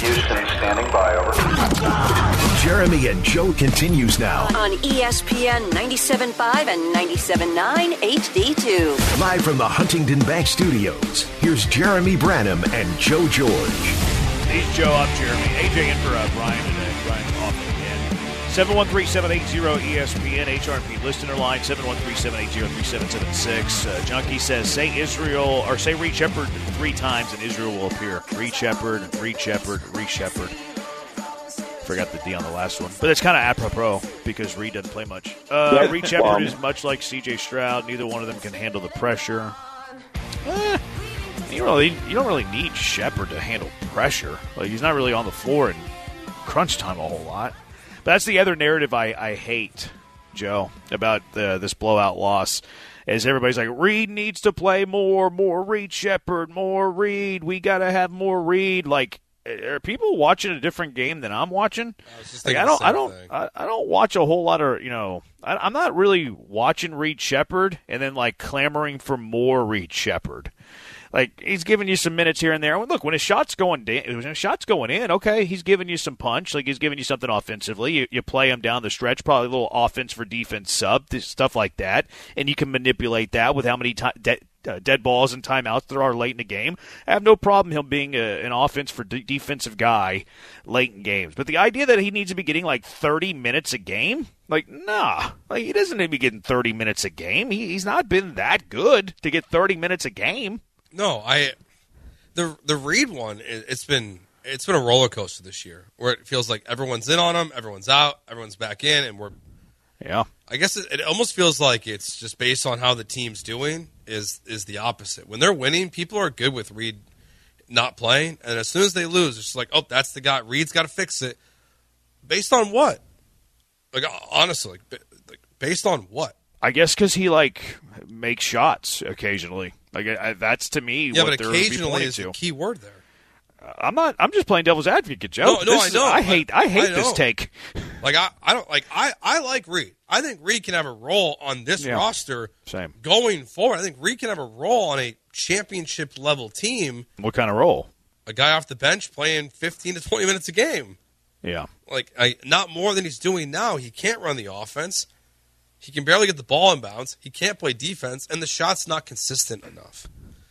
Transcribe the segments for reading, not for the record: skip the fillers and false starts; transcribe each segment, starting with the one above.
Houston, standing by, over. Jeremy and Joe continues now. On ESPN 97.5 and 97.9 HD2. Live from the Huntington Bank Studios, here's Jeremy Branham and Joe George. He's Joe, I'm Jeremy. AJ in for Brian today. Brian's off again. 713-780-ESPN, HRP listener line, 713-780-3776. Junkie says, say Reed Shepherd 3 times and Israel will appear. Reed Shepherd, Reed Shepherd, Reed Shepherd. Forgot the D on the last one. But it's kind of apropos because Reed doesn't play much. Reed Shepherd is much like C.J. Stroud. Neither one of them can handle the pressure. You don't really need Shepherd to handle pressure. Like, he's not really on the floor in crunch time a whole lot. But that's the other narrative I hate, Joe, about this blowout loss. Is everybody's like, Reed needs to play more Reed Shepherd, more Reed. We got to have more Reed. Like, are people watching a different game than I'm watching? I don't watch a whole lot of, I'm not really watching Reed Shepherd and then like clamoring for more Reed Shepherd. Like, he's giving you some minutes here and there. Look, when his shot's going in, okay, he's giving you some punch. Like, he's giving you something offensively. You play him down the stretch, probably a little offense for defense sub, stuff like that. And you can manipulate that with how many dead balls and timeouts there are late in the game. I have no problem him being an offense for defensive guy late in games. But the idea that he needs to be getting like 30 minutes a game, like, nah. Like, he doesn't need to be getting 30 minutes a game. He's not been that good to get 30 minutes a game. No, the Reed one, it's been a roller coaster this year, where it feels like everyone's in on him, everyone's out, everyone's back in, and I guess it almost feels like it's just based on how the team's doing is the opposite. When they're winning, people are good with Reed not playing, and as soon as they lose, it's just like, oh, that's the guy. Reed's got to fix it. Based on what? Like, honestly, based on what? I guess because he makes shots occasionally. Like, that's to me what they're occasionally is the key word there. I'm just playing devil's advocate, Joe. No, I know. I hate this take. Like, I like Reed. I think Reed can have a role on this roster. Same. Going forward. I think Reed can have a role on a championship level team. What kind of role? A guy off the bench playing 15 to 20 minutes a game. Yeah. Like, not more than he's doing now. He can't run the offense. He can barely get the ball in bounds. He can't play defense, and the shot's not consistent enough.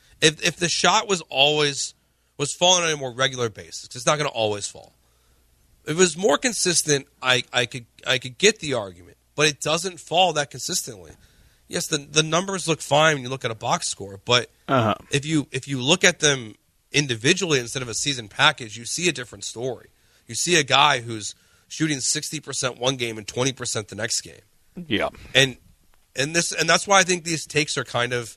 If the shot was falling on a more regular basis, it's not going to always fall. If it was more consistent, I could get the argument, but it doesn't fall that consistently. Yes, the numbers look fine when you look at a box score, but if you look at them individually instead of a season package, you see a different story. You see a guy who's shooting 60% one game and 20% the next game. Yeah, and that's why I think these takes are kind of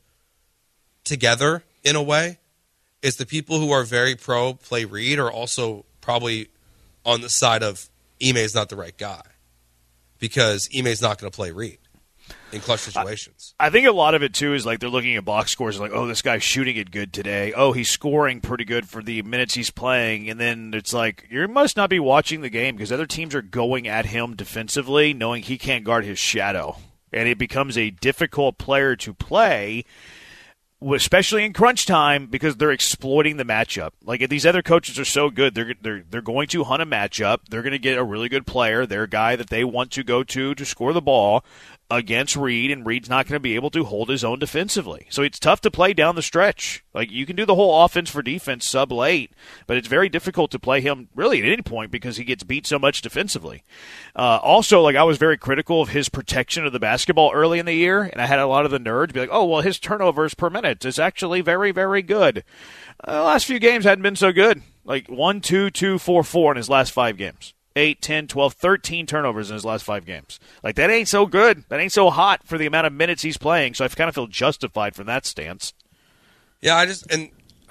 together in a way. Is the people who are very pro play Reed are also probably on the side of Ime's not the right guy because Ime's not going to play Reed in clutch situations. I think a lot of it too is like they're looking at box scores like, oh, this guy's shooting it good today. Oh, he's scoring pretty good for the minutes he's playing, and then it's like you must not be watching the game because other teams are going at him defensively, knowing he can't guard his shadow, and it becomes a difficult player to play, especially in crunch time, because they're exploiting the matchup. Like, if these other coaches are so good, they're going to hunt a matchup. They're going to get a really good player, their guy that they want to go to score the ball against Reed, and Reed's not going to be able to hold his own defensively. So it's tough to play down the stretch. Like, you can do the whole offense for defense sub late, but it's very difficult to play him really at any point because he gets beat so much defensively. Also, like, I was very critical of his protection of the basketball early in the year, and I had a lot of the nerds be like, oh, well, his turnovers per minute is actually very, very good. The last few games hadn't been so good. Like 1, 2, 2, 4, 4 in his last 5 games. 8, 10, 12, 13 turnovers in his last 5 games. Like, that ain't so good. That ain't so hot for the amount of minutes he's playing, so I kind of feel justified from that stance. Yeah, and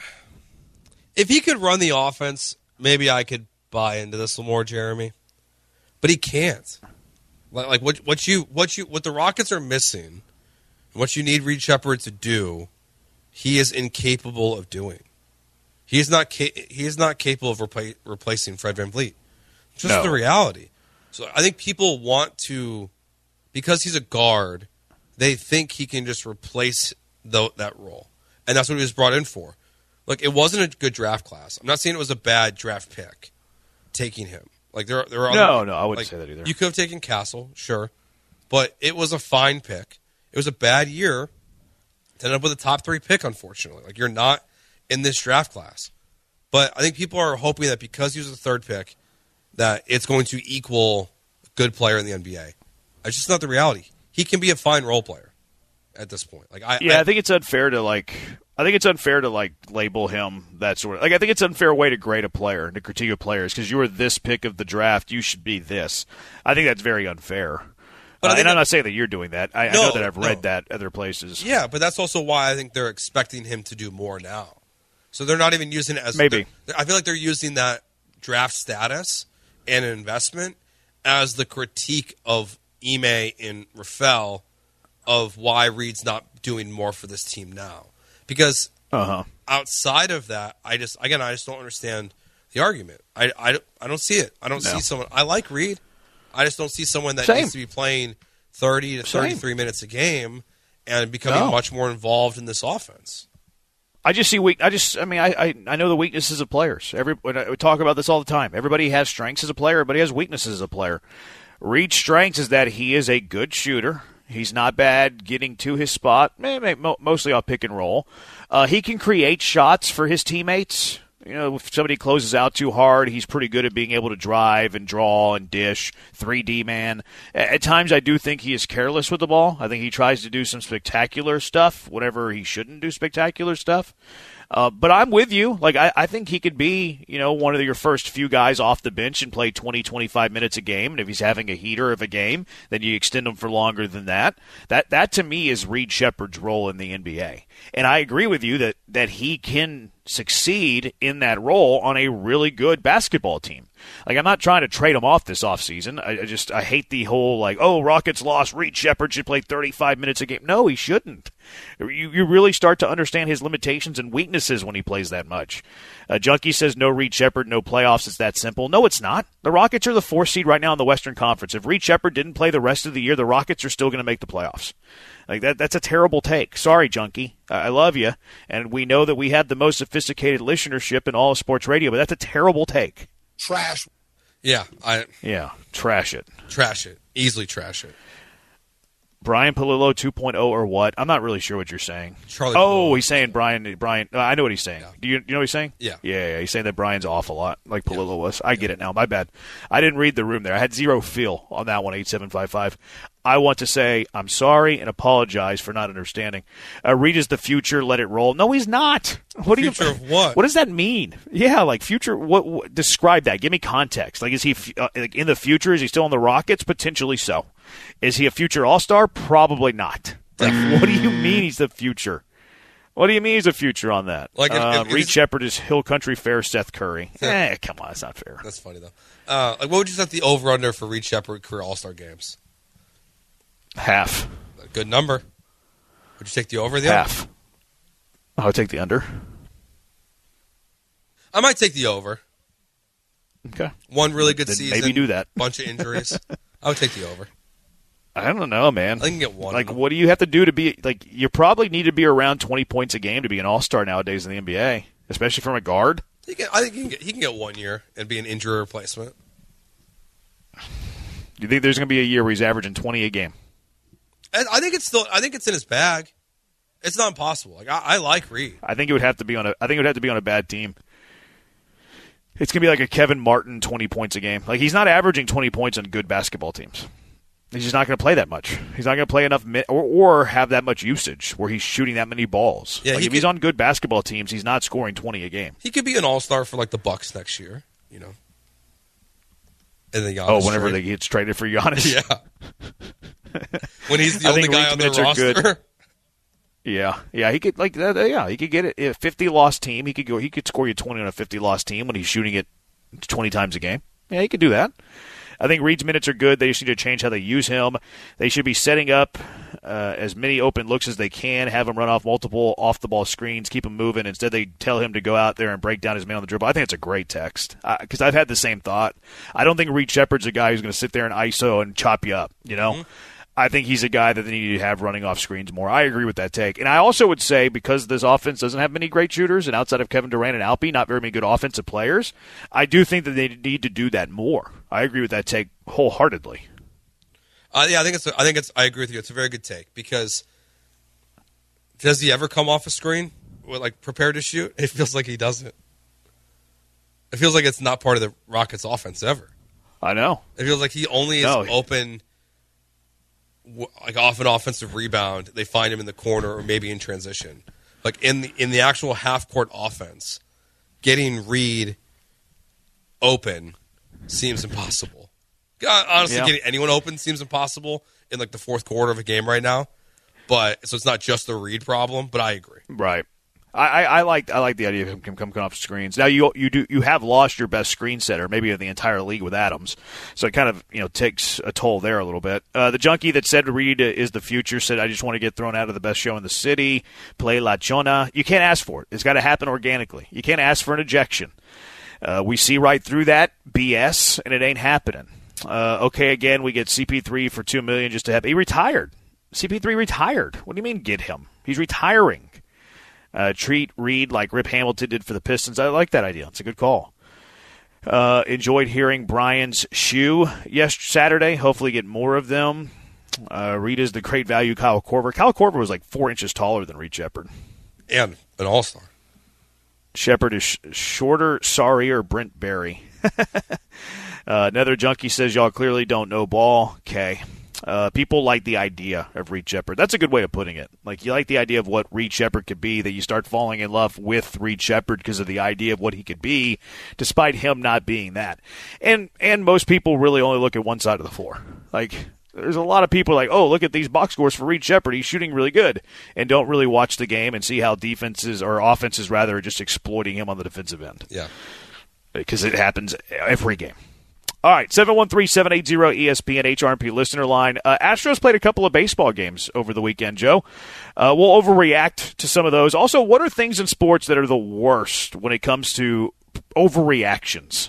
if he could run the offense, maybe I could buy into this a little more, Jeremy. But he can't. Like what the Rockets are missing, and what you need Reed Shepherd to do, he is incapable of doing. He is not capable of replacing Fred VanVleet. It's just the reality. So I think people want to, because he's a guard, they think he can just replace that role. And that's what he was brought in for. Look, it wasn't a good draft class. I'm not saying it was a bad draft pick, taking him. Like there are other, No, I wouldn't say that either. You could have taken Castle, sure, but it was a fine pick. It was a bad year to end up with a top 3 pick, unfortunately. Like, you're not in this draft class. But I think people are hoping that because he was the 3rd pick, that it's going to equal a good player in the NBA. It's just not the reality. He can be a fine role player at this point. Like, I think it's unfair to label him that sort of. Like, I think it's an unfair way to grade a player, to critique a player, because you were this pick of the draft, you should be this. I think that's very unfair. But and I'm not saying that you're doing that. I know that I've read that other places. Yeah, but that's also why I think they're expecting him to do more now. So they're not even using it as maybe. I feel like they're using that draft status and investment as the critique of Ime and Rafael of why Reed's not doing more for this team now. Because outside of that, I just don't understand the argument. I don't see it. I don't see someone. I like Reed. I just don't see someone that needs to be playing 30 to 33 minutes a game and becoming much more involved in this offense. I just see I know the weaknesses of players. We talk about this all the time. Everybody has strengths as a player, but he has weaknesses as a player. Reed's strengths is that he is a good shooter. He's not bad getting to his spot, mostly off pick and roll. He can create shots for his teammates. You know, if somebody closes out too hard, he's pretty good at being able to drive and draw and dish, 3D man. At times, I do think he is careless with the ball. I think he tries to do some spectacular stuff whenever he shouldn't do spectacular stuff. But I'm with you. Like, I think he could be, one of your first few guys off the bench and play 20, 25 minutes a game. And if he's having a heater of a game, then you extend him for longer than that. That to me is Reed Sheppard's role in the NBA. And I agree with you that he can succeed in that role on a really good basketball team. Like, I'm not trying to trade him off this offseason. I hate the whole, Rockets lost, Reed Sheppard should play 35 minutes a game. No, he shouldn't. You really start to understand his limitations and weaknesses when he plays that much. Junkie says no Reed Sheppard, no playoffs. It's that simple. No, it's not. The Rockets are the 4th seed right now in the Western Conference. If Reed Sheppard didn't play the rest of the year, the Rockets are still going to make the playoffs. Like that's a terrible take. Sorry, Junkie. I love you, and we know that we have the most sophisticated listenership in all of sports radio, but that's a terrible take. Trash. Yeah, trash it. Trash it. Easily trash it. Brian Palillo 2.0 or what? I'm not really sure what you're saying. Charlie Palillo. He's saying Brian. I know what he's saying. Yeah. Do you know what he's saying? Yeah. Yeah. He's saying that Brian's off a lot, like Palillo was. I get it now. My bad. I didn't read the room there. I had zero feel on that one, 8755. I want to say I'm sorry and apologize for not understanding. Reed is the future. Let it roll. No, he's not. Future of what? What does that mean? Yeah, like future. What describe that? Give me context. Like, is he in the future? Is he still on the Rockets? Potentially so. Is he a future All-Star? Probably not. Like, what do you mean he's the future? What do you mean he's the future on that? Like Reed Sheppard is Hill Country Fair Seth Curry. Come on, that's not fair. That's funny though. What would you set the over/under for Reed Sheppard career All-Star games? Half. A good number. Would you take the over? Half. I would take the under. I might take the over. Okay. One really good then season. Maybe do that. Bunch of injuries. I would take the over. I don't know, man. I can get one. Like, what do you have to do to be like? You probably need to be around 20 points a game to be an all-star nowadays in the NBA, especially from a guard. I think he can get 1 year and be an injury replacement. Do you think there's going to be a year where he's averaging 20 a game? I think it's in his bag. It's not impossible. Like I like Reed. I think it would have to be on a bad team. It's going to be like a Kevin Martin 20 points a game. Like, he's not averaging 20 points on good basketball teams. He's just not going to play that much. He's not going to play enough or have that much usage where he's shooting that many balls. Yeah, if he's on good basketball teams, he's not scoring 20 a game. He could be an all-star for, the Bucks next year, And the Giannis whenever trade. they get traded for Giannis. Yeah. When he's the only guy on the roster. Yeah, he could he could get it. A 50-loss team, he could score you 20 on a 50-loss team when he's shooting it 20 times a game. Yeah, he could do that. I think Reed's minutes are good. They just need to change how they use him. They should be setting up as many open looks as they can, have him run off multiple off-the-ball screens, keep him moving. Instead, they tell him to go out there and break down his man on the dribble. I think it's a great text because I've had the same thought. I don't think Reed Sheppard's a guy who's going to sit there and ISO and chop you up, I think he's a guy that they need to have running off screens more. I agree with that take. And I also would say, because this offense doesn't have many great shooters, and outside of Kevin Durant and Alpi, not very many good offensive players, I do think that they need to do that more. I agree with that take wholeheartedly. I agree with you. It's a very good take, because does he ever come off a screen prepared to shoot? It feels like he doesn't. It feels like it's not part of the Rockets' offense ever. I know. It feels like he only is open, off an offensive rebound. They find him in the corner or maybe in transition. Like in the actual half court offense, getting Reed open seems impossible. Honestly, getting anyone open seems impossible in the fourth quarter of a game right now. But so it's not just the Reed problem. But I agree. Right. I like the idea of him coming off screens. Now you have lost your best screen setter, maybe in the entire league, with Adams, so it kind of takes a toll there a little bit. The junkie that said Reed is the future said, "I just want to get thrown out of the best show in the city, play La Chona." You can't ask for it. It's got to happen organically. You can't ask for an ejection. We see right through that BS, and it ain't happening. Okay, again, we get CP3 for $2 million just to have. He retired. CP3 retired. What do you mean get him? He's retiring. Treat Reed like Rip Hamilton did for the Pistons. I like that idea. It's a good call. Enjoyed hearing Brian's shoe Saturday. Hopefully get more of them. Reed is the great value Kyle Korver. Kyle Korver was 4 inches taller than Reed Sheppard. And an all-star. Sheppard is shorter, sorrier Brent Berry. Another junkie says, y'all clearly don't know ball. Okay. People like the idea of Reed Sheppard. That's a good way of putting it. You like the idea of what Reed Sheppard could be, that you start falling in love with Reed Sheppard because of the idea of what he could be, despite him not being that. And most people really only look at one side of the floor. There's a lot of people oh, look at these box scores for Reed Sheppard. He's shooting really good, and don't really watch the game and see how defenses or offenses rather are just exploiting him on the defensive end. Yeah, because it happens every game. All right, 713-780-ESPN HRMP listener line. Astros played a couple of baseball games over the weekend, Joe. We'll overreact to some of those. Also, what are things in sports that are the worst when it comes to overreactions?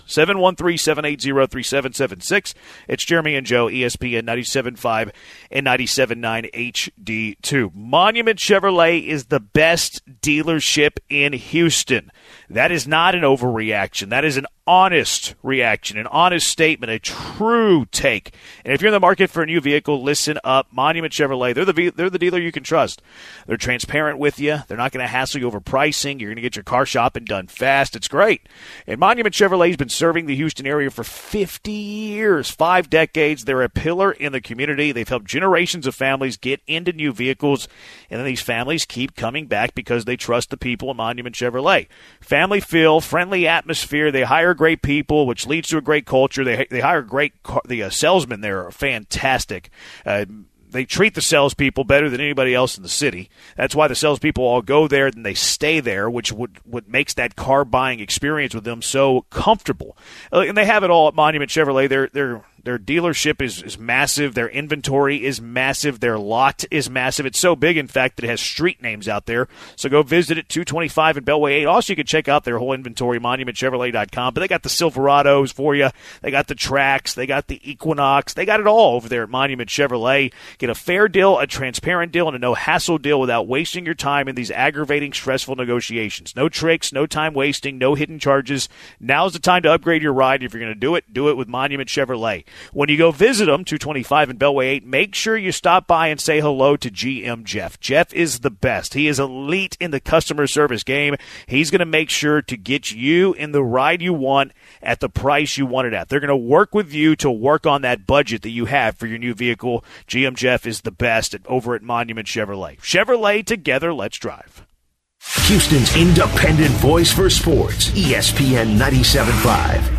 713-780-3776. It's Jeremy and Joe, ESPN 97.5 and 97.9 HD2. Monument Chevrolet is the best dealership in Houston. That is not an overreaction. That is an honest reaction, an honest statement, a true take. And if you're in the market for a new vehicle, listen up. Monument Chevrolet, they're the dealer you can trust. They're transparent with you. They're not going to hassle you over pricing. You're going to get your car shopping done fast. It's great. And Monument Chevrolet has been serving the Houston area for 50 years, 5 decades. They're a pillar in the community. They've helped generations of families get into new vehicles, and then these families keep coming back because they trust the people at Monument Chevrolet. Family feel, friendly atmosphere. They hire great people, which leads to a great culture. They hire great the salesmen there are fantastic. They treat the salespeople better than anybody else in the city. That's why the salespeople all go there and they stay there, which what makes that car buying experience with them so comfortable. And they have it all at Monument Chevrolet. Their dealership is massive. Their inventory is massive. Their lot is massive. It's so big, in fact, that it has street names out there. So go visit it, 225 and Beltway 8. Also, you can check out their whole inventory, monumentchevrolet.com. But they got the Silverados for you. They got the Trax. They got the Equinox. They got it all over there at Monument Chevrolet. Get a fair deal, a transparent deal, and a no-hassle deal without wasting your time in these aggravating, stressful negotiations. No tricks, no time wasting, no hidden charges. Now's the time to upgrade your ride. If you're going to do it with Monument Chevrolet. When you go visit them, 225 and Beltway 8, make sure you stop by and say hello to GM Jeff. Jeff is the best. He is elite in the customer service game. He's going to make sure to get you in the ride you want at the price you want it at. They're going to work with you to work on that budget that you have for your new vehicle. GM Jeff is the best over at Monument Chevrolet. Chevrolet, together, let's drive. Houston's independent voice for sports, ESPN 97.5.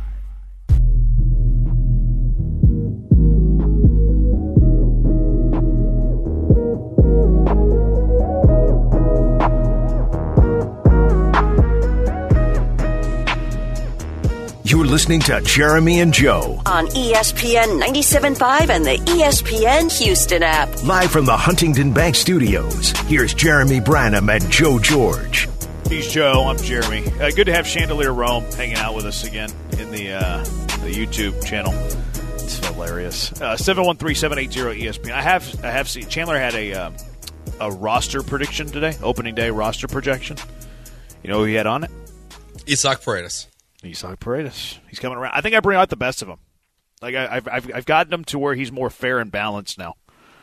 You're listening to Jeremy and Joe on ESPN 97.5 and the ESPN Houston app. Live from the Huntington Bank Studios, here's Jeremy Branham and Joe George. He's Joe. I'm Jeremy. Good to have Chandelier Rome hanging out with us again in the YouTube channel. So hilarious. 713-780-ESPN. I have seen Chandler had a roster prediction today, opening day roster projection. You know who he had on it? Isaac Paredes. Isaac Paredes. He's coming around. I think I bring out the best of him. Like I've gotten him to where he's more fair and balanced now.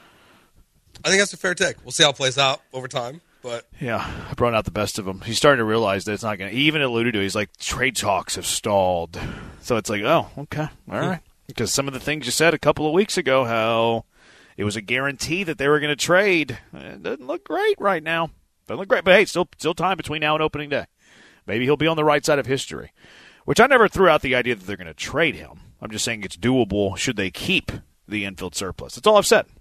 I think that's a fair take. We'll see how it plays out over time. But yeah, I brought out the best of him. He's starting to realize that it's not going to. He even alluded to it. He's like, trade talks have stalled. So it's like, oh, okay, all right. Because some of the things you said a couple of weeks ago, how it was a guarantee that they were going to trade, it doesn't look great right now. Doesn't look great. But hey, still time between now and opening day. Maybe he'll be on the right side of history, which I never threw out the idea that they're going to trade him. I'm just saying it's doable should they keep the infield surplus. That's all I've said.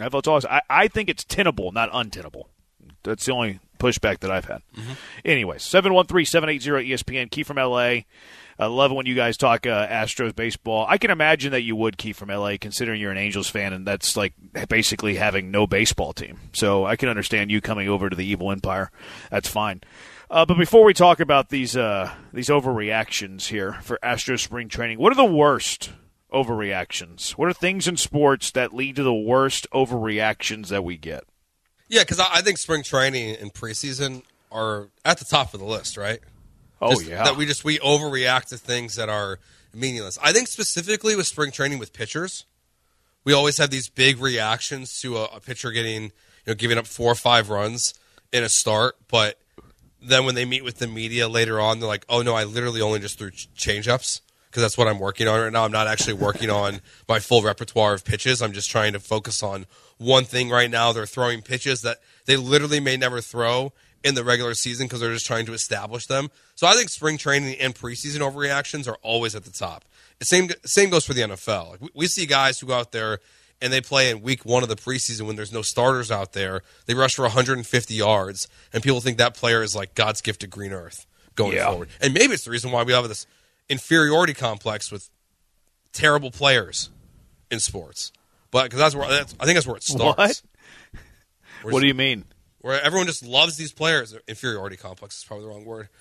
I think it's tenable, not untenable. That's the only pushback that I've had. Anyways, 713-780-ESPN, Key from L.A. I love it when you guys talk Astros baseball. I can imagine that you would, Key from L.A., considering you're an Angels fan, and that's like basically having no baseball team. So I can understand you coming over to the evil empire. That's fine. But before we talk about these overreactions here for Astros spring training, what are the worst overreactions? What are things in sports that lead to the worst overreactions that we get? yeah, because I think spring training and preseason are at the top of the list, right? Oh, yeah. That we overreact to things that are meaningless. I think specifically with spring training with pitchers, we always have these big reactions to a pitcher giving up 4 or 5 runs in a start, but then when they meet with the media later on, they're like, oh, no, I literally only just threw change-ups because that's what I'm working on right now. I'm not actually working on my full repertoire of pitches. I'm just trying to focus on one thing right now. They're throwing pitches that they literally may never throw in the regular season because they're just trying to establish them. So I think spring training and preseason overreactions are always at the top. The same goes for the NFL. Like we see guys who go out there and they play in week 1 of the preseason when there's no starters out there. They rush for 150 yards, and people think that player is like God's gift to green earth going forward. And maybe it's the reason why we have this inferiority complex with terrible players in sports. But because I think that's where it starts. What do you mean? Where everyone just loves these players. Inferiority complex is probably the wrong word.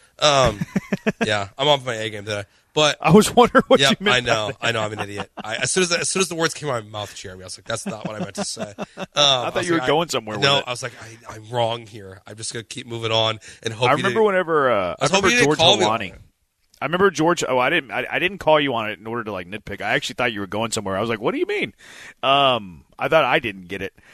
Yeah, I'm off my A game today. But I was wondering what you meant. I know, I'm an idiot. As soon as the words came out of my mouth, Jeremy, I was like, that's not what I meant to say. I thought you were going somewhere with it. No, I was like, I'm wrong here. I'm just going to keep moving on and hope. I remember George Holani. I remember George. Oh, I didn't call you on it in order to like nitpick. I actually thought you were going somewhere. I was like, what do you mean? I thought I didn't get it.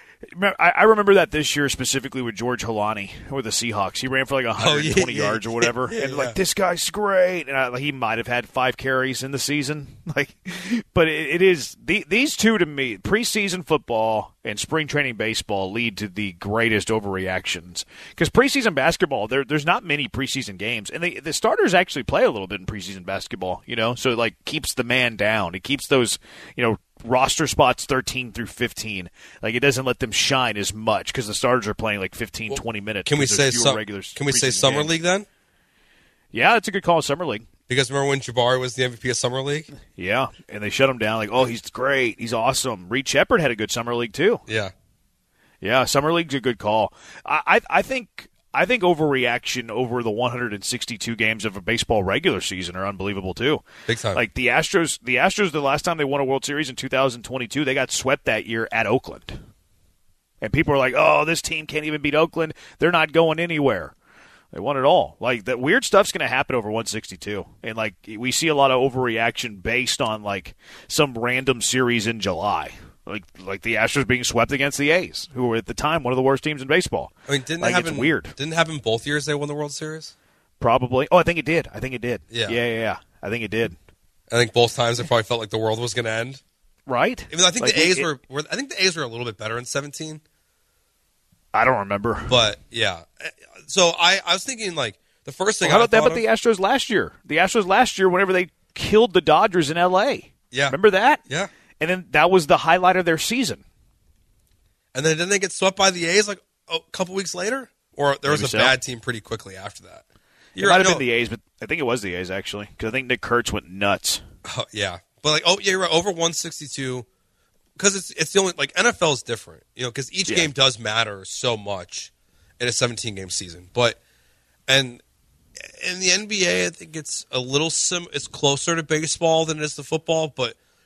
I remember that this year specifically with George Holani with the Seahawks. He ran for like 120 yards or whatever, and like this guy's great. And he might have had 5 carries in the season, but it is these two to me, preseason football and spring training baseball, lead to the greatest overreactions. Because preseason basketball, there's not many preseason games, and the starters actually play a little bit in preseason basketball. So it like keeps the man down. It keeps those roster spots 13 through 15. Like it doesn't let them shine as much because the starters are playing like 15, 20 minutes. Can we say summer games. league then? Yeah, that's a good call. Summer league. Because remember when Jabari was the MVP of summer league? Yeah, and they shut him down. Like, oh, he's great, he's awesome. Reed Sheppard had a good summer league too. Yeah, summer league's a good call. I think overreaction over the 162 games of a baseball regular season are unbelievable too. Big time. Like the Astros, the last time they won a World Series in 2022, they got swept that year at Oakland. And people are like, oh, this team can't even beat Oakland. They're not going anywhere. They won it all. Like that weird stuff's going to happen over 162. And like we see a lot of overreaction based on like some random series in July. Like the Astros being swept against the A's, who were at the time one of the worst teams in baseball. I mean, it's weird. Didn't it happen both years they won the World Series? Probably. Oh, I think it did. Yeah. I think it did. I think both times it probably felt like the world was going to end. Right. Even though I think the A's were a little bit better in 17. I don't remember. But yeah. So I was thinking like the first thing. How about the Astros last year? The Astros last year, whenever they killed the Dodgers in L.A. Yeah. Remember that? Yeah. And then that was the highlight of their season. And then didn't they get swept by the A's like a couple weeks later? Or there was a bad team pretty quickly after that. It might have been the A's, but I think it was the A's actually, because I think Nick Kurtz went nuts. Oh, yeah, but you're right. Over 162, because it's the only NFL is different, because each game does matter so much in a 17-game season. But and in the NBA, I think it's a little it's closer to baseball than it is to football, but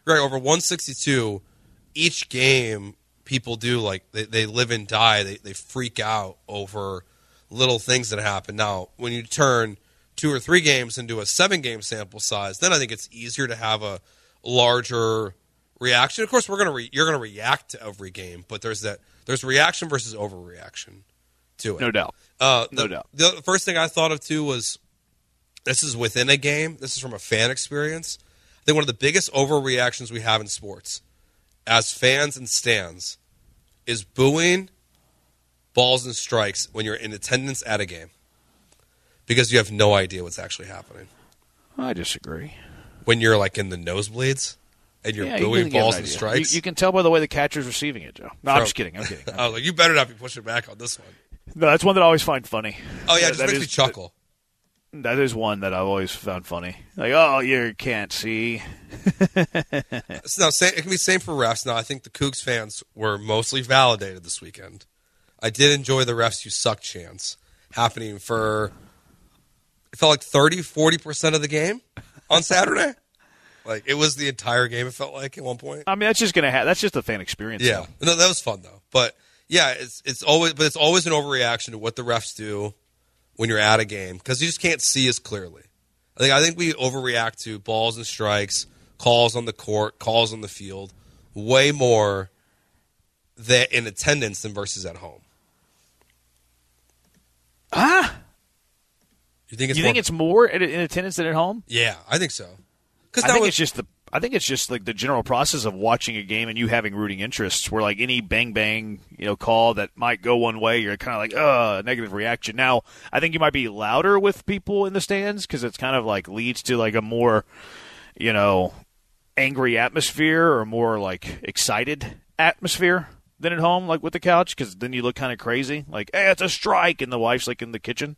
Right, over 162, each game people do, like, they live and die. They freak out over little things that happen. Now, when you turn 2 or 3 games into a 7-game sample size, then I think it's easier to have a larger reaction. Of course, you're going to react to every game, but there's reaction versus overreaction to it. No doubt. No doubt. The first thing I thought of, too, was this is within a game. This is from a fan experience. I think one of the biggest overreactions we have in sports as fans and stands is booing balls and strikes when you're in attendance at a game because you have no idea what's actually happening. I disagree. When you're like in the nosebleeds and you're booing balls and strikes. You can tell by the way the catcher's receiving it, Joe. No, I'm just kidding. I'm kidding. I was like, you better not be pushing back on this one. No, that's one that I alwaes find funny. Oh, yeah, it just makes me chuckle. That is one that I've always found funny. Like, oh, you can't see. No, it can be the same for refs. Now, I think the Cougs fans were mostly validated this weekend. I did enjoy the refs you suck chants happening for, it felt like 30-40% of the game on Saturday. Like, it was the entire game, it felt like, at one point. I mean, that's just going to that's just a fan experience. Yeah. No, that was fun, though. But, yeah, it's always an overreaction to what the refs do when you're at a game, because you just can't see as clearly. I think we overreact to balls and strikes, calls on the court, calls on the field, way more in attendance than versus at home. You think it's more in attendance than at home? Yeah, I think so. I think it's just like the general process of watching a game and you having rooting interests where like any bang, call that might go one way, you're kind of like, negative reaction. Now, I think you might be louder with people in the stands because it's kind of like leads to like a more, angry atmosphere or more like excited atmosphere than at home, like with the couch, because then you look kind of crazy. Like, hey, it's a strike, and the wife's like in the kitchen,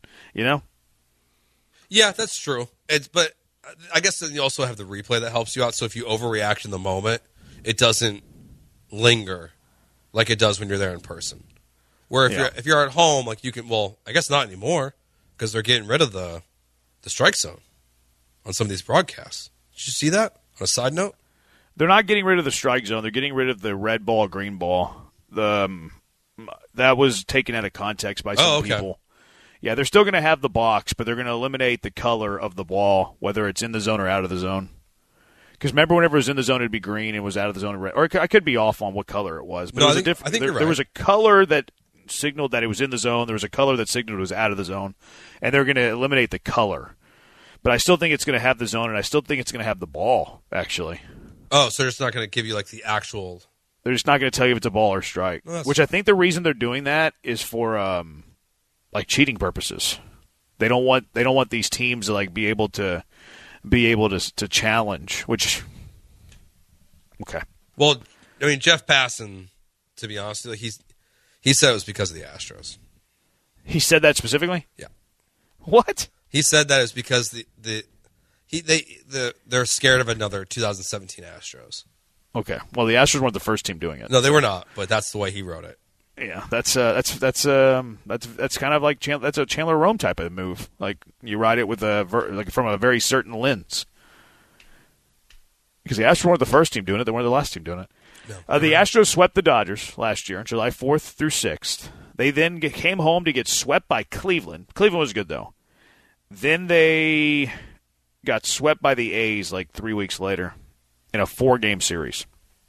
Yeah, that's true. But I guess then you also have the replay that helps you out. So if you overreact in the moment, it doesn't linger like it does when you're there in person. Where if you're at home, like you can, well, I guess not anymore because they're getting rid of the strike zone on some of these broadcasts. Did you see that? On a side note, they're not getting rid of the strike zone. They're getting rid of the red ball, green ball. That was taken out of context by some people. Yeah, they're still going to have the box, but they're going to eliminate the color of the ball, whether it's in the zone or out of the zone. Because remember, whenever it was in the zone, it'd be green, and was out of the zone, red. Or I could be off on what color it was. But no, it was I think you're right. There was a color that signaled that it was in the zone. There was a color that signaled it was out of the zone. And they're going to eliminate the color. But I still think it's going to have the zone, and I still think it's going to have the ball, actually. Oh, so they're just not going to give you, like, the actual... They're just not going to tell you if it's a ball or strike. Well, which I think the reason they're doing that is for... like cheating purposes. They don't want these teams to like be able to challenge, which okay. Well, I mean Jeff Passan, to be honest, he said it was because of the Astros. He said that specifically? Yeah. What? He said that it's because they're scared of another 2017 Astros. Okay. Well, the Astros weren't the first team doing it. No, they were not, but that's the way he wrote it. Yeah, that's kind of like that's a Chandler Rome type of move. Like you ride it with from a very certain lens. Because the Astros weren't the first team doing it; they weren't the last team doing it. No, the Astros swept the Dodgers last year, July 4th through 6th. They then came home to get swept by Cleveland. Cleveland was good though. Then they got swept by the A's like 3 weeks later in a 4-game series.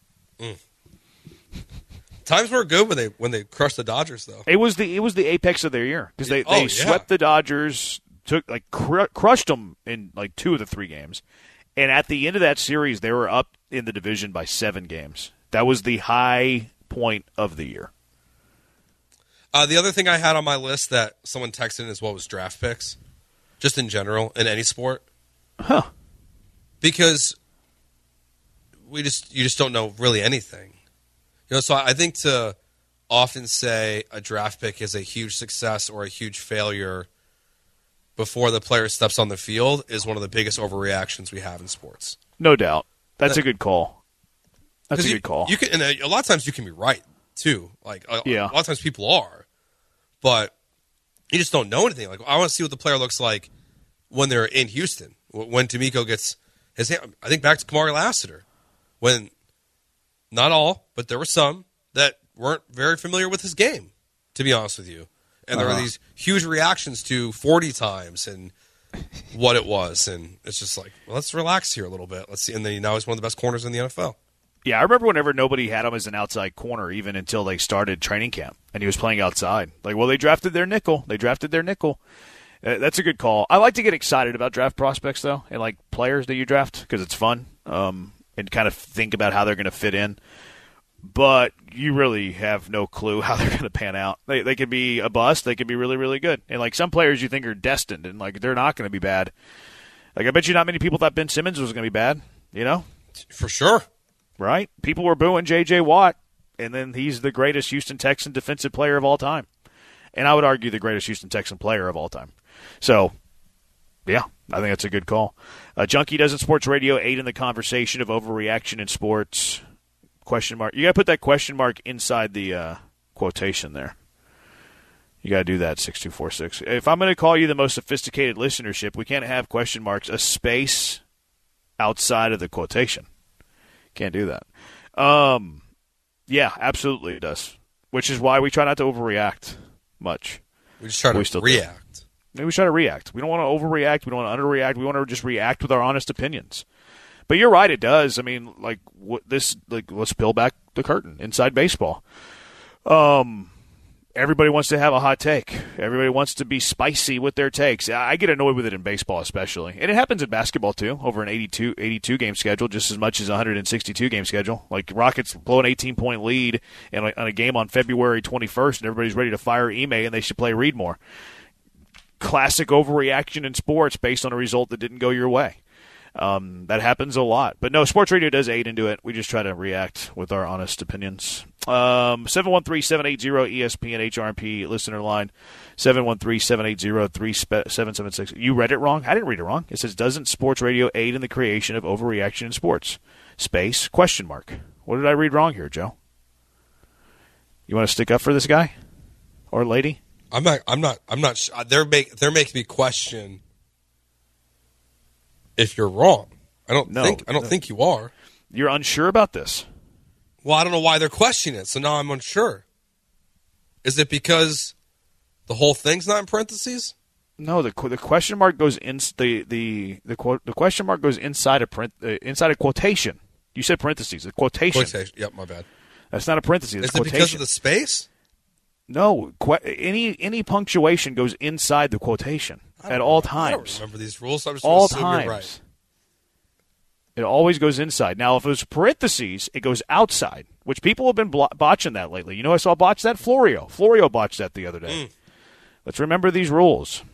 Times were good when they crushed the Dodgers, though. It was the apex of their year because they swept the Dodgers, crushed them in like 2 of the 3 games, and at the end of that series, they were up in the division by 7 games. That was the high point of the year. The other thing I had on my list that someone texted in as well was draft picks, just in general in any sport. Huh? Because you just don't know really anything. So I think to often say a draft pick is a huge success or a huge failure before the player steps on the field is one of the biggest overreactions we have in sports. No doubt. That's a good call. That's a good call. You can, and a lot of times you can be right, too. Like, a lot of times people are. But you just don't know anything. Like, I want to see what the player looks like when they're in Houston. When D'Amico gets his hand, I think back to Kamari Lassiter. when not all, but there were some that weren't very familiar with his game, to be honest with you. And there were these huge reactions to 40 times and what it was. And it's just like, well, let's relax here a little bit. Let's see. And then now he's one of the best corners in the NFL. Yeah, I remember whenever nobody had him as an outside corner, even until they started training camp, and he was playing outside. Like, well, they drafted their nickel. That's a good call. I like to get excited about draft prospects, though, and like players that you draft, because it's fun, and kind of think about how they're going to fit in. But you really have no clue how they're going to pan out. They could be a bust. They could be really, really good. And like some players you think are destined, and like they're not going to be bad. Like I bet you not many people thought Ben Simmons was going to be bad. You know, for sure. Right? People were booing J.J. Watt, and then he's the greatest Houston Texan defensive player of all time. And I would argue the greatest Houston Texan player of all time. So, yeah, I think that's a good call. Junkie Doesn't Sports Radio, 8 in the conversation of overreaction in sports. Question mark. You got to put that question mark inside the quotation there. You got to do that, 6246. If I'm going to call you the most sophisticated listenership, we can't have question marks, a space outside of the quotation. Can't do that. Yeah, absolutely it does. Which is why we try not to overreact much. We just try to react. Maybe we try to react. We don't want to overreact. We don't want to underreact. We want to just react with our honest opinions. But you're right, it does. I mean, like let's peel back the curtain inside baseball. Everybody wants to have a hot take. Everybody wants to be spicy with their takes. I get annoyed with it in baseball especially. And it happens in basketball too, over an 82-game schedule, just as much as a 162-game schedule. Like Rockets blow an 18-point lead on a game on February 21st, and everybody's ready to fire Ime, and they should play Reed more. Classic overreaction in sports based on a result that didn't go your way. That happens a lot. But no, sports radio does aid into it. We just try to react with our honest opinions. 713-780-ESPN HRMP listener line, 713-780-3776. You read it wrong? I didn't read it wrong. It says, doesn't sports radio aid in the creation of overreaction in sports? Space, question mark. What did I read wrong here, Joe? You want to stick up for this guy? Or lady? I'm not they're making me question if you're wrong. I don't think you are. You're unsure about this? Well, I don't know why they're questioning it, so now I'm unsure. Is it because the whole thing's not in parentheses? No, the question mark goes in the question mark goes inside a quotation. You said parentheses. The quotation. Yep, my bad. That's not a parentheses. Is it because of the space? No, any punctuation goes inside the quotation at all times. I don't remember these rules. I'm just all assume times. You're right. It always goes inside. Now, if it was parentheses, it goes outside, which people have been botching that lately. You know, I saw botch that Florio. Florio botched that the other day. Let's remember these rules.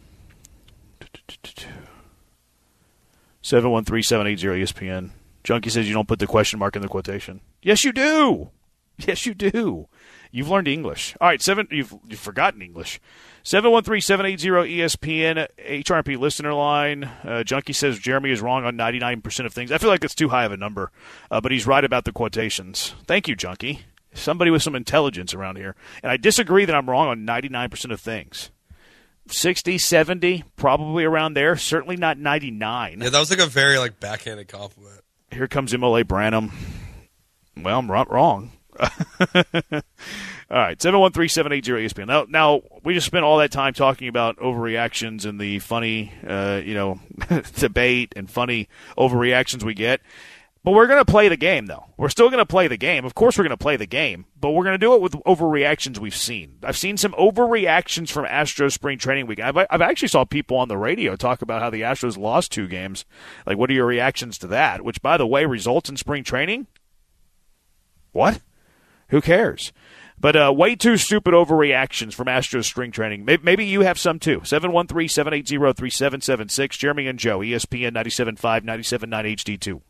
713-780-ESPN. Junkie says you don't put the question mark in the quotation. Yes, you do. Yes, you do. You've learned English. All right, you've forgotten English. 713-780-ESPN, HRP listener line. Junkie says Jeremy is wrong on 99% of things. I feel like it's too high of a number, but he's right about the quotations. Thank you, Junkie. Somebody with some intelligence around here. And I disagree that I'm wrong on 99% of things. 60, 70, probably around there. Certainly not 99. Yeah, that was like a very backhanded compliment. Here comes MLA Branham. Well, I'm wrong. All right, 713-780-ESPN. Now, we just spent all that time talking about overreactions and the funny, debate and funny overreactions we get. But we're going to play the game, though. We're still going to play the game. Of course we're going to play the game, but we're going to do it with overreactions we've seen. I've seen some overreactions from Astros spring training week. I've actually saw people on the radio talk about how the Astros lost 2 games. Like, what are your reactions to that? Which, by the way, results in spring training? What? Who cares? But way too stupid overreactions from Astros spring training. Maybe you have some too. 713-780-3776. Jeremy and Joe, ESPN 97.5, 97.9 HD2.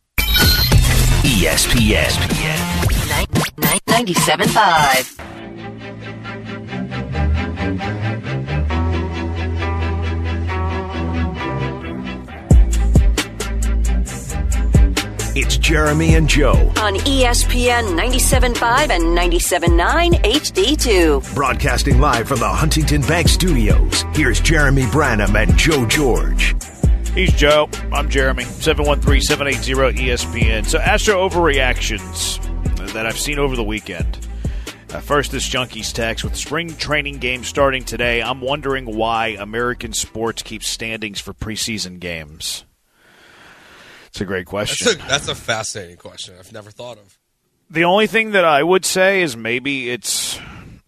ESPN 97.5. It's Jeremy and Joe On ESPN 97.5 and 97.9 HD2. broadcasting live from the Huntington Bank Studios. Here's Jeremy Branham and Joe George. He's Joe. I'm Jeremy. 713-780-ESPN. So Astro overreactions that I've seen over the weekend. First, this Junkies text. With spring training games starting today, I'm wondering why American sports keep standings for preseason games. It's a great question. That's a fascinating question I've never thought of. The only thing that I would say is maybe it's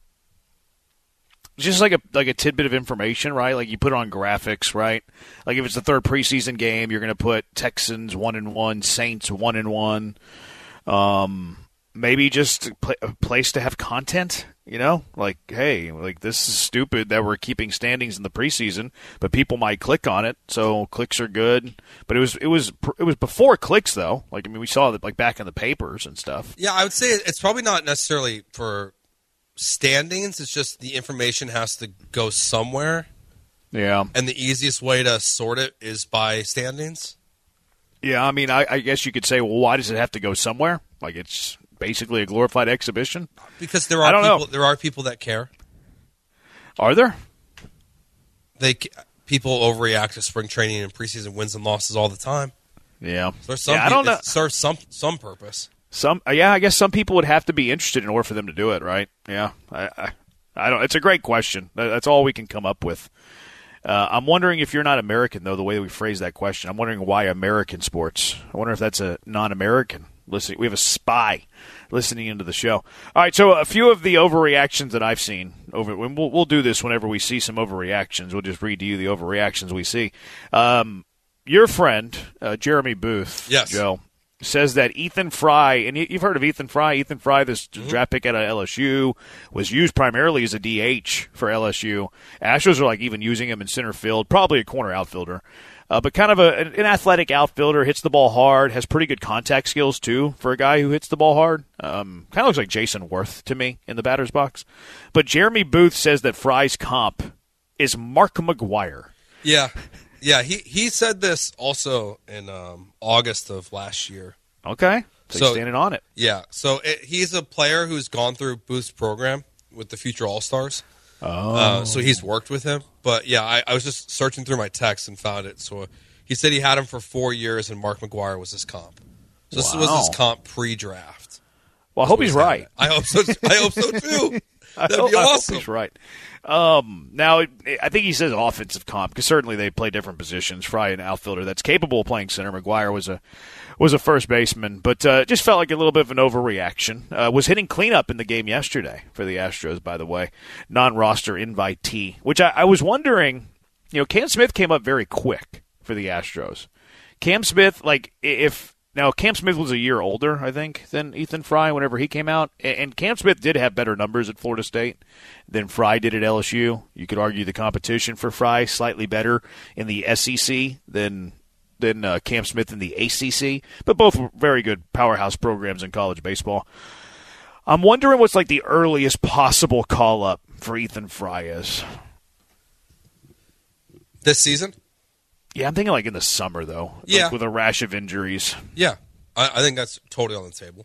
just like a tidbit of information, right? Like you put it on graphics, right? Like if it's the third preseason game, you're going to put Texans 1-1, Saints 1-1. Maybe just a place to have content, you know? Like, hey, like this is stupid that we're keeping standings in the preseason, but people might click on it, so clicks are good. But it was before clicks though. Like I mean, we saw it like back in the papers and stuff. Yeah, I would say it's probably not necessarily for standings. It's just the information has to go somewhere. Yeah. And the easiest way to sort it is by standings. Yeah, I mean, I guess you could say, well, why does it have to go somewhere? Like it's basically a glorified exhibition? Because there are people that care. Are there? People overreact to spring training and preseason wins and losses all the time. Yeah. So I don't know. It serves some purpose. I guess some people would have to be interested in order for them to do it, right? Yeah. I don't. It's a great question. That's all we can come up with. I'm wondering if you're not American, though, the way we phrase that question. I'm wondering why American sports. I wonder if that's a non-American listening. We have a spy listening into the show. All right, so a few of the overreactions that I've seen. We'll do this whenever we see some overreactions. We'll just read to you the overreactions we see. Your friend, Jeremy Booth, yes. Joe, says that Ethan Fry, and you've heard of Ethan Fry. Ethan Fry, this draft pick out of LSU, was used primarily as a DH for LSU. Astros are like even using him in center field, probably a corner outfielder. But kind of an athletic outfielder, hits the ball hard, has pretty good contact skills, too, for a guy who hits the ball hard. Kind of looks like Jason Worth to me in the batter's box. But Jeremy Booth says that Fry's comp is Mark McGwire. Yeah. Yeah, he said this also in August of last year. Okay. So he's standing on it. Yeah. So he's a player who's gone through Booth's program with the future All-Stars. Oh. So he's worked with him. But, yeah, I was just searching through my text and found it. So he said he had him for 4 years, and Mark McGwire was his comp. So this was his comp pre-draft. Well, I hope he's right. I hope so, too. That'd be awesome. I hope he's right. Now, I think he says offensive comp, because certainly they play different positions. Fry, an outfielder that's capable of playing center. McGwire was a first baseman, but just felt like a little bit of an overreaction. Was hitting cleanup in the game yesterday for the Astros, by the way. Non-roster invitee, which I was wondering, Cam Smith came up very quick for the Astros. Cam Smith, Now, Cam Smith was a year older, I think, than Ethan Fry whenever he came out. And Cam Smith did have better numbers at Florida State than Fry did at LSU. You could argue the competition for Fry slightly better in the SEC than Cam Smith in the ACC. But both were very good powerhouse programs in college baseball. I'm wondering what's like the earliest possible call-up for Ethan Fry is. This season? Yeah, I'm thinking like in the summer, though. Yeah. Like with a rash of injuries. Yeah. I think that's totally on the table.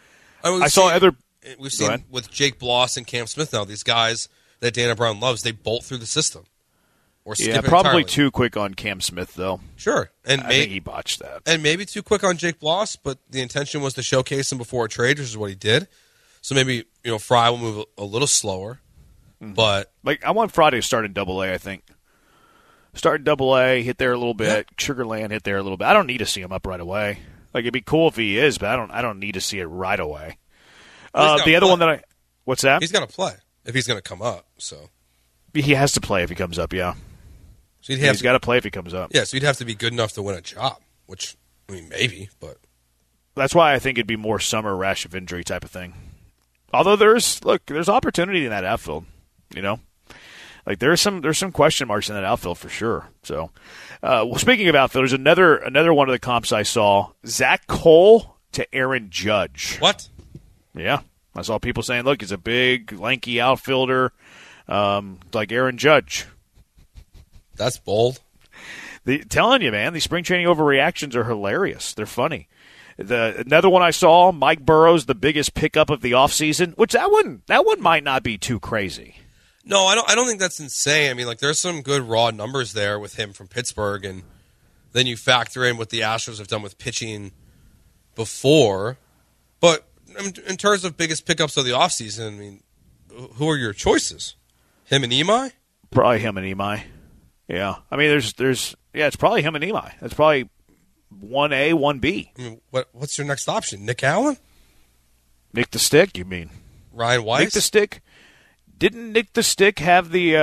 We've seen with Jake Bloss and Cam Smith now, these guys that Dana Brown loves, they bolt through the system. Or skip it probably entirely. too quick on Cam Smith, though. Sure. And I think he botched that. And maybe too quick on Jake Bloss, but the intention was to showcase him before a trade, which is what he did. So maybe, Fry will move a little slower. Mm-hmm. But I want Fry to start in Double-A, I think. Start in Double-A, hit there a little bit. Yeah. Sugar Land, hit there a little bit. I don't need to see him up right away. Like, it'd be cool if he is, but I don't need to see it right away. The other one that what's that? He's got to play if he's going to come up. So he has to play if he comes up. Yeah. So he's got to play if he comes up. Yeah. So he'd have to be good enough to win a job, which maybe, but that's why I think it'd be more summer rash of injury type of thing. Although there's opportunity in that outfield. Like there's some question marks in that outfield for sure. So, speaking of outfielders, another one of the comps I saw: Zach Cole to Aaron Judge. What? Yeah, I saw people saying, "Look, he's a big, lanky outfielder, like Aaron Judge." That's bold. Telling you, man, these spring training overreactions are hilarious. They're funny. Another one I saw: Mike Burrows, the biggest pickup of the offseason, which that one might not be too crazy. No, I don't think that's insane. I mean, there's some good raw numbers there with him from Pittsburgh, and Then you factor in what the Astros have done with pitching before. But in terms of biggest pickups of the offseason, I mean, who are your choices? Him and Imai? Probably him and Imai. Yeah. I mean, it's probably him and Imai. That's probably 1A, 1B. I mean, what's your next option? Nick Allen? Nick the Stick, you mean? Ryan Weiss? Nick the Stick? Didn't Nick the Stick have the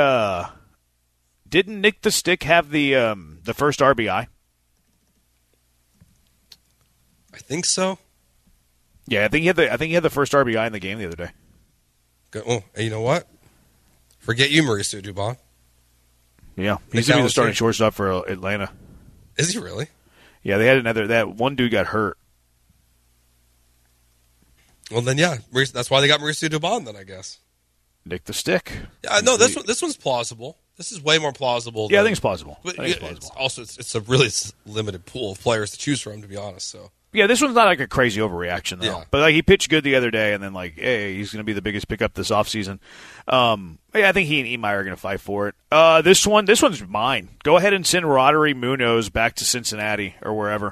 first RBI? I think so. Yeah, I think he had the first RBI in the game the other day. Oh, and you know what? Forget you, Mauricio Dubon. Yeah, he's going to be the starting shortstop for Atlanta. Is he really? Yeah, they had that one dude got hurt. Well, then, yeah, that's why they got Mauricio Dubon, then, I guess. Nick the Stick. Yeah, no, this one's plausible. This is way more plausible. Yeah, I think it's plausible. But it's a really limited pool of players to choose from, to be honest. So yeah, this one's not like a crazy overreaction, though. Yeah. But like he pitched good the other day, and then like, hey, he's going to be the biggest pickup this offseason. Yeah, I think he and Imai are going to fight for it. This one's mine. Go ahead and send Roddery Munoz back to Cincinnati or wherever.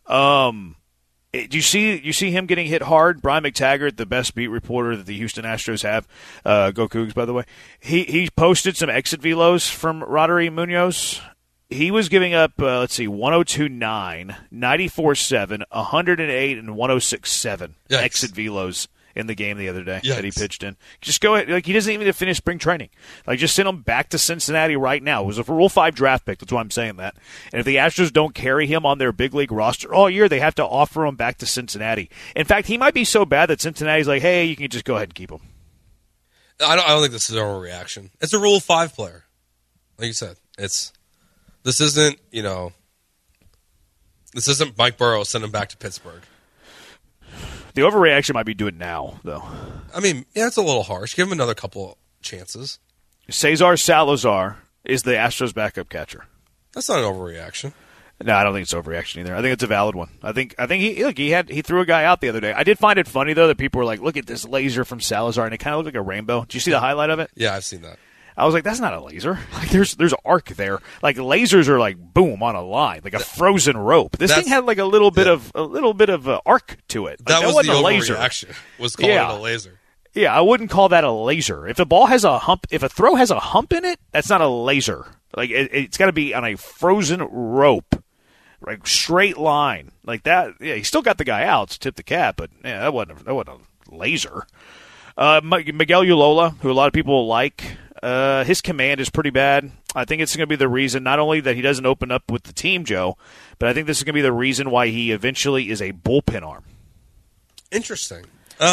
Do you see him getting hit hard? Brian McTaggart, the best beat reporter that the Houston Astros have, go Cougs, by the way. He posted some exit velos from Roddery Munoz. He was giving up, 102.9, 94.7, 108, and 106.7 exit velos in the game the other day that he pitched in. Just go ahead. Like, he doesn't even finish spring training. Like, just send him back to Cincinnati right now. It was a Rule 5 draft pick. That's why I'm saying that. And if the Astros don't carry him on their big league roster all year, they have to offer him back to Cincinnati. In fact, he might be so bad that Cincinnati's like, hey, you can just go ahead and keep him. I don't think this is an overreaction. It's a Rule 5 player. Like you said, this isn't Mike Burrow sending him back to Pittsburgh. The overreaction might be do it now, though. I mean, yeah, it's a little harsh. Give him another couple chances. Cesar Salazar is the Astros' backup catcher. That's not an overreaction. No, I don't think it's overreaction either. I think it's a valid one. I think he threw a guy out the other day. I did find it funny though that people were like, "Look at this laser from Salazar," and it kind of looked like a rainbow. Did you see the highlight of it? Yeah, I've seen that. I was like, that's not a laser. Like, there's arc there. Like, lasers are like boom on a line, like a frozen rope. This thing had like a little bit of arc to it. Like, that was wasn't the a laser. Overreaction. Was calling it a laser. Yeah, I wouldn't call that a laser. If a ball has a hump, if a throw has a hump in it, that's not a laser. Like, it's got to be on a frozen rope, like straight line, like that. Yeah, he still got the guy out to tip the cap, but yeah, that wasn't a laser. Miguel Ulola, who a lot of people like. His command is pretty bad. I think it's going to be the reason not only that he doesn't open up with the team, Joe, but I think this is going to be the reason why he eventually is a bullpen arm. Interesting.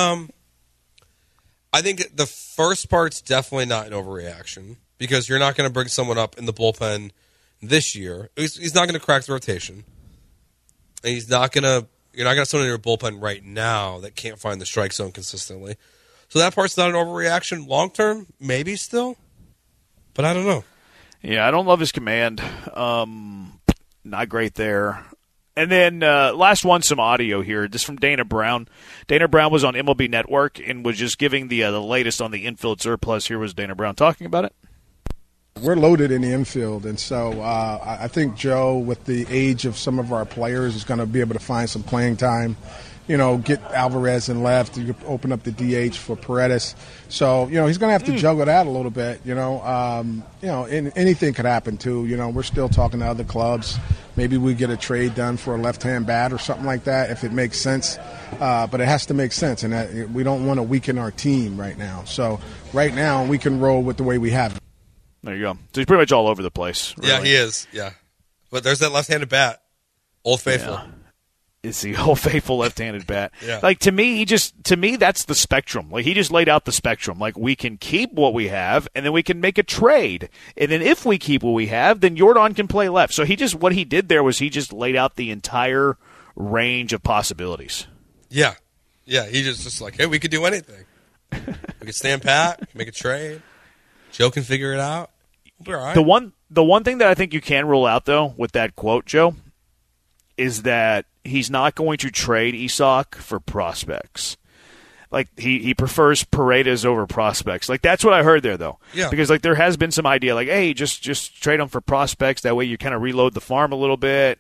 I think the first part's definitely not an overreaction because you're not going to bring someone up in the bullpen this year. He's not going to crack the rotation. And you're not going to have someone in your bullpen right now that can't find the strike zone consistently. So that part's not an overreaction. Long term, maybe still, but I don't know. Yeah, I don't love his command. Not great there. And then last one, some audio here. This from Dana Brown. Dana Brown was on MLB Network and was just giving the latest on the infield surplus. Here was Dana Brown talking about it. We're loaded in the infield, and so I think Joe, with the age of some of our players, is going to be able to find some playing time. Get Alvarez in left. You open up the DH for Paredes. So, he's going to have to juggle that a little bit. Anything could happen too. We're still talking to other clubs. Maybe we get a trade done for a left-hand bat or something like that if it makes sense. But it has to make sense, and we don't want to weaken our team right now. So right now we can roll with the way we have it. There you go. So he's pretty much all over the place. Really. Yeah, he is. Yeah, but there's that left-handed bat, Old Faithful. Yeah. It's the Old Faithful left-handed bat. Yeah. Like, to me, that's the spectrum. Like, he just laid out the spectrum. Like, we can keep what we have, and then we can make a trade. And then if we keep what we have, then Yordan can play left. So what he did there was he just laid out the entire range of possibilities. Yeah. Yeah, he just like, hey, we could do anything. We could stand pat, make a trade. Joe can figure it out. We'll be all right. The one thing that I think you can rule out, though, with that quote, Joe, is that he's not going to trade Isak for prospects. Like, he prefers Paredes over prospects. Like, that's what I heard there, though. Yeah. Because, like, there has been some idea, like, hey, just trade them for prospects. That way you kind of reload the farm a little bit.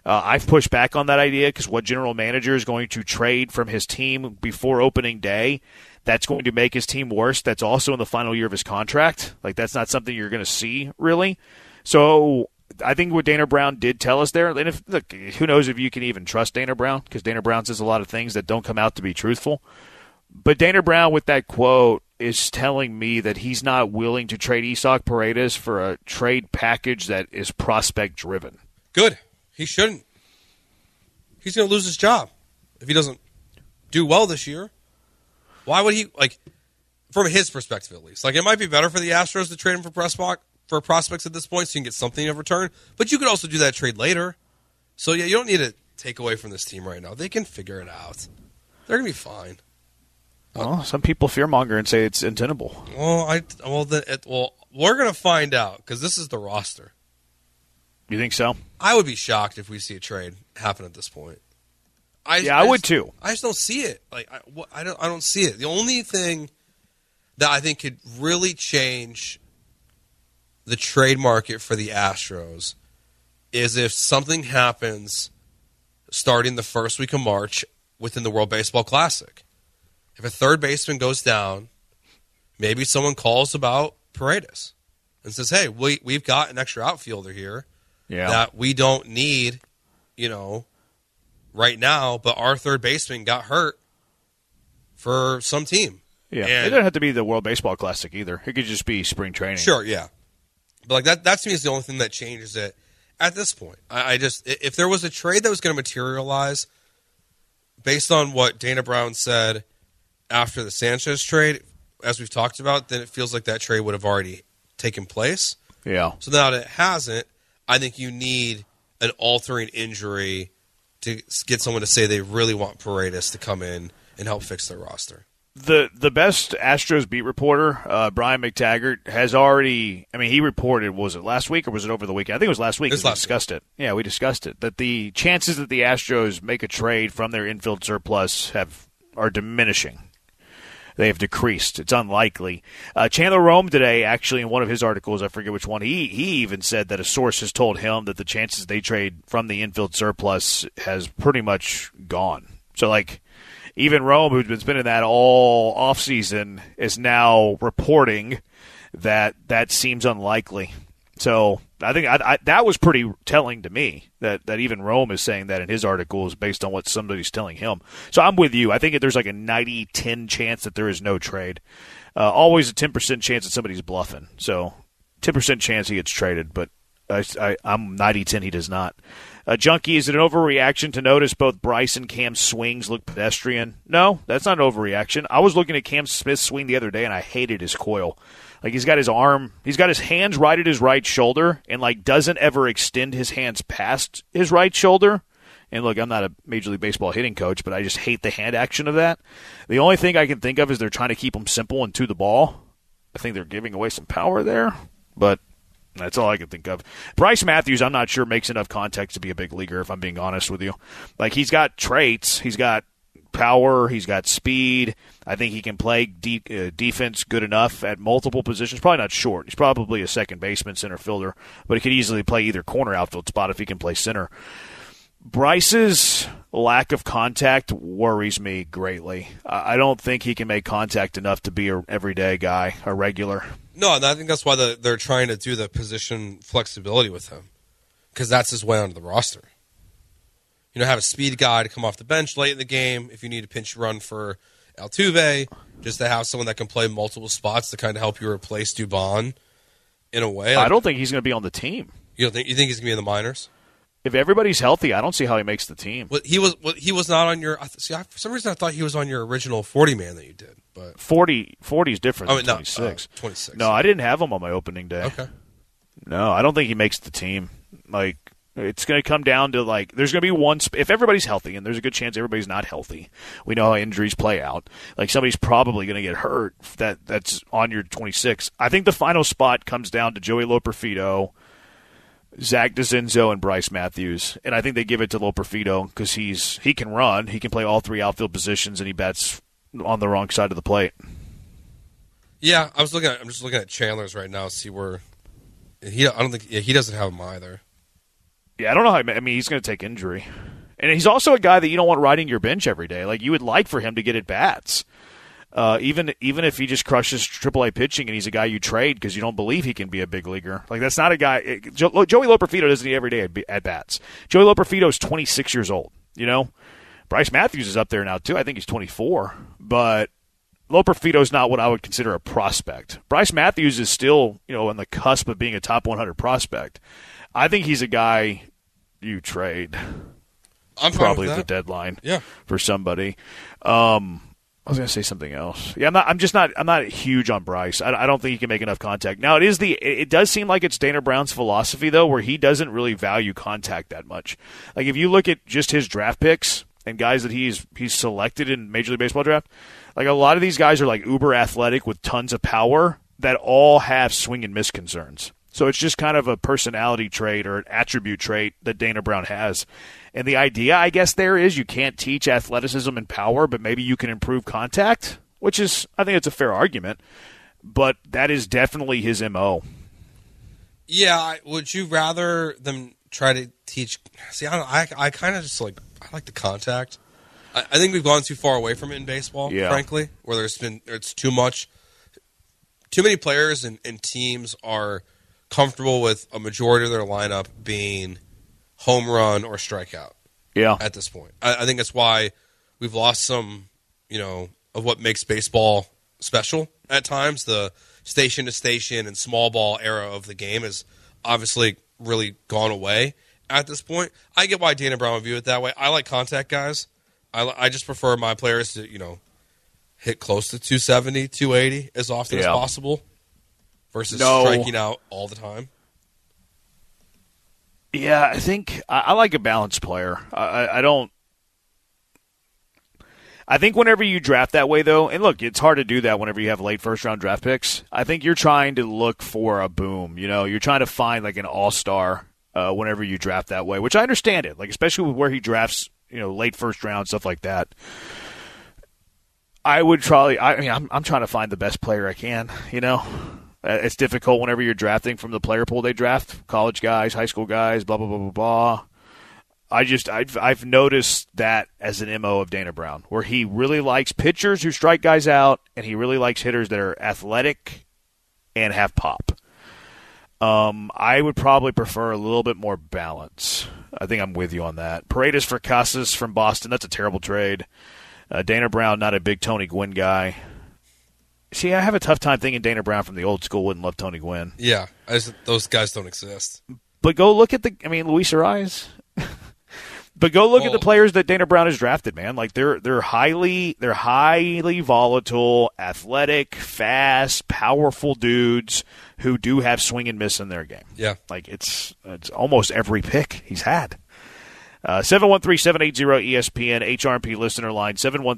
I've pushed back on that idea because what general manager is going to trade from his team before opening day, that's going to make his team worse. That's also in the final year of his contract. Like, that's not something you're going to see, really. So I think what Dana Brown did tell us there, and look, who knows if you can even trust Dana Brown, because Dana Brown says a lot of things that don't come out to be truthful. But Dana Brown, with that quote, is telling me that he's not willing to trade Isaac Paredes for a trade package that is prospect-driven. Good. He shouldn't. He's going to lose his job if he doesn't do well this year. Why would he, like, from his perspective at least? Like, it might be better for the Astros to trade him for prospects at this point so you can get something in return, but you could also do that trade later. So, yeah, you don't need to take away from this team right now. They can figure it out. They're going to be fine. Well, some people fearmonger and say it's untenable. Well, we're going to find out because this is the roster. You think so? I would be shocked if we see a trade happen at this point. I would too. I just don't see it. Like I don't see it. The only thing that I think could really change the trade market for the Astros is if something happens starting the first week of March within the World Baseball Classic. If a third baseman goes down, maybe someone calls about Paredes and says, hey, we've got an extra outfielder here that we don't need, right now, but our third baseman got hurt for some team. Yeah, it doesn't have to be the World Baseball Classic either. It could just be spring training. Sure, yeah. But that to me is the only thing that changes it at this point. I just, if there was a trade that was going to materialize based on what Dana Brown said after the Sanchez trade, as we've talked about, then it feels like that trade would have already taken place. Yeah. So now that it hasn't, I think you need an altering injury to get someone to say they really want Paredes to come in and help fix their roster. The best Astros beat reporter, Brian McTaggart, has already, he reported, was it last week or was it over the weekend? I think it was last week. We discussed it. Yeah, we discussed it. That the chances that the Astros make a trade from their infield surplus are diminishing. They have decreased. It's unlikely. Chandler Rome today, actually, in one of his articles, I forget which one, he even said that a source has told him that the chances they trade from the infield surplus has pretty much gone. So, even Rome, who's been spending that all offseason, is now reporting that seems unlikely. So I think that was pretty telling to me that even Rome is saying that in his articles based on what somebody's telling him. So I'm with you. I think there's like a 90-10 chance that there is no trade. Always a 10% chance that somebody's bluffing. So 10% chance he gets traded, but I'm 90-10 he does not. Junkie, is it an overreaction to notice both Bryce and Cam's swings look pedestrian? No, that's not an overreaction. I was looking at Cam Smith's swing the other day, and I hated his coil. He's got his hands right at his right shoulder, and doesn't ever extend his hands past his right shoulder. And look, I'm not a Major League Baseball hitting coach, but I just hate the hand action of that. The only thing I can think of is they're trying to keep him simple and to the ball. I think they're giving away some power there, but that's all I can think of. Bryce Matthews, I'm not sure makes enough contact to be a big leaguer, if I'm being honest with you. He's got traits. He's got power. He's got speed. I think he can play defense good enough at multiple positions. Probably not short. He's probably a second baseman, center fielder, but he could easily play either corner outfield spot if he can play center. Bryce's lack of contact worries me greatly. I don't think he can make contact enough to be an everyday guy, a regular. No, and I think that's why they're trying to do the position flexibility with him, because that's his way onto the roster. Have a speed guy to come off the bench late in the game if you need a pinch run for Altuve, just to have someone that can play multiple spots to kind of help you replace Dubon in a way. I don't think he's going to be on the team. You think he's going to be in the minors? If everybody's healthy, I don't see how he makes the team. Well, he was not on your. See, for some reason I thought he was on your original 40-man that you did. But 40 is different than 26. 26. No, I didn't have him on my opening day. Okay. No, I don't think he makes the team. It's going to come down to there's going to be one. If everybody's healthy, and there's a good chance everybody's not healthy, we know how injuries play out. Somebody's probably going to get hurt. That's on your 26. I think the final spot comes down to Joey Loperfido, Zach DeCinzo, and Bryce Matthews, and I think they give it to Loperfido because he can run, he can play all three outfield positions, and he bats on the wrong side of the plate. Yeah, I'm just looking at Chandler's right now to see where I don't think he doesn't have him either. Yeah, I don't know how. I mean, he's going to take injury. And he's also a guy that you don't want riding your bench every day. Like, you would like for him to get at bats. Even if he just crushes AAA pitching and he's a guy you trade because you don't believe he can be a big leaguer. Like, that's not a guy. Joey Loperfido doesn't need every day at bats. Joey Loperfido is 26 years old, you know? Bryce Matthews is up there now, too. I think he's 24. But Loperfido is not what I would consider a prospect. Bryce Matthews is still, on the cusp of being a top 100 prospect. I think he's a guy you trade. I'm probably at the deadline. Yeah. For somebody. I was going to say something else. Yeah, I'm not huge on Bryce. I don't think he can make enough contact. Now, it does seem like it's Dana Brown's philosophy, though, where he doesn't really value contact that much. Like, if you look at just his draft picks and guys that he's selected in Major League Baseball draft, like, a lot of these guys are like uber athletic with tons of power that all have swing and miss concerns. So it's just kind of a personality trait or an attribute trait that Dana Brown has. And the idea, I guess, there is you can't teach athleticism and power, but maybe you can improve contact, which is, I think it's a fair argument. But that is definitely his MO. Yeah, would you rather them try to teach? See, I kind of just like the contact. I think we've gone too far away from it in baseball, frankly, where it's too much. Too many players and teams are comfortable with a majority of their lineup being home run or strikeout. Yeah. At this point, I think that's why we've lost some, of what makes baseball special at times. The station to station and small ball era of the game has obviously really gone away at this point. I get why Dana Brown would view it that way. I like contact guys. I just prefer my players to, hit close to 270, 280 as often as possible. Versus striking out all the time. Yeah, I think I like a balanced player. I think whenever you draft that way, though, and look, it's hard to do that whenever you have late first-round draft picks. I think you're trying to look for a boom. You're trying to find like an all-star whenever you draft that way, which I understand it. Like, especially with where he drafts, late first round, stuff like that. I would probably. I'm trying to find the best player I can. It's difficult whenever you're drafting from the player pool they draft, college guys, high school guys, blah, blah, blah, blah, blah. I've noticed that as an MO of Dana Brown, where he really likes pitchers who strike guys out, and he really likes hitters that are athletic and have pop. I would probably prefer a little bit more balance. I think I'm with you on that. Paredes for Casas from Boston, that's a terrible trade. Dana Brown, not a big Tony Gwynn guy. See, I have a tough time thinking Dana Brown from the old school wouldn't love Tony Gwynn. Yeah, those guys don't exist. But go look at Luis Ariz. But go look at the players that Dana Brown has drafted, man. Like they're highly volatile, athletic, fast, powerful dudes who do have swing and miss in their game. Yeah, like it's almost every pick he's had. 713-780-ESPN, HRMP listener line,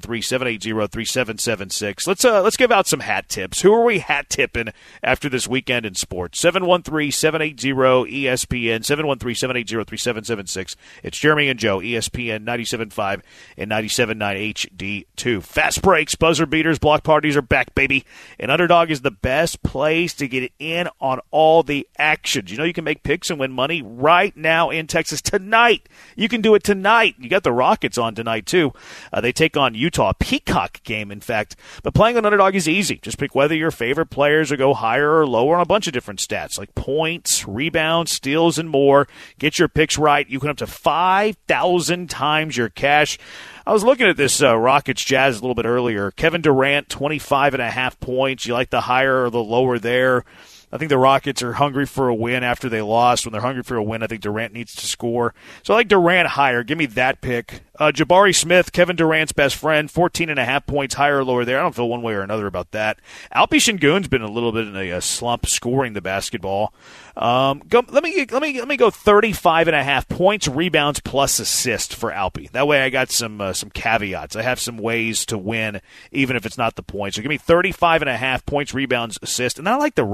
713-780-3776. Let's give out some hat tips. Who are we hat tipping after this weekend in sports? 713-780-ESPN, 713-780-3776. It's Jeremy and Joe, ESPN 97.5 and 97.9 HD2. Fast breaks, buzzer beaters, block parties are back, baby. And Underdog is the best place to get in on all the actions. You can make picks and win money right now in Texas tonight. You can do it tonight. You got the Rockets on tonight, too. They take on Utah. Peacock game, in fact. But playing on Underdog is easy. Just pick whether your favorite players or go higher or lower on a bunch of different stats, like points, rebounds, steals, and more. Get your picks right. You can up to 5,000 times your cash. I was looking at this Rockets Jazz a little bit earlier. Kevin Durant, 25.5 points. You like the higher or the lower there? I think the Rockets are hungry for a win after they lost. When they're hungry for a win, I think Durant needs to score. So I like Durant higher. Give me that pick. Jabari Smith, Kevin Durant's best friend, 14.5 points, higher or lower there. I don't feel one way or another about that. Alpi Sengun's been a little bit in a slump scoring the basketball. Let me go 35.5 points, rebounds plus assist for Alpi. That way I got some caveats. I have some ways to win, even if it's not the points. So give me 35.5 points, rebounds, assist. And I like the rookie,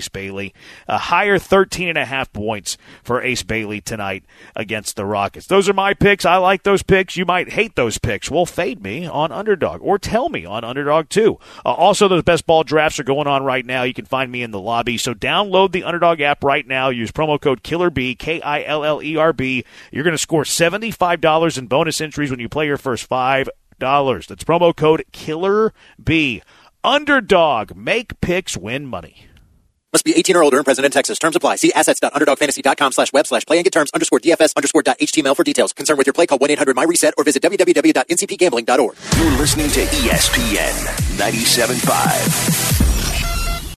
Ace Bailey. A higher 13.5 points for Ace Bailey tonight against the Rockets. Those are my picks. I like those picks. You might hate those picks. Well, fade me on Underdog or tell me on Underdog too. Also, those best ball drafts are going on right now. You can find me in the lobby. So download the Underdog app right now. Use promo code KILLERB, KILLERB. You're going to score $75 in bonus entries when you play your first $5. That's promo code KILLERB. Underdog. Make picks, win money. Must be 18 or older and present in Texas. Terms apply. See assets.underdogfantasy.com/web/play and get terms _DFS_.html for details. Concerned with your play, call 1-800-MyReset or visit www.ncpgambling.org. You're listening to ESPN 97.5.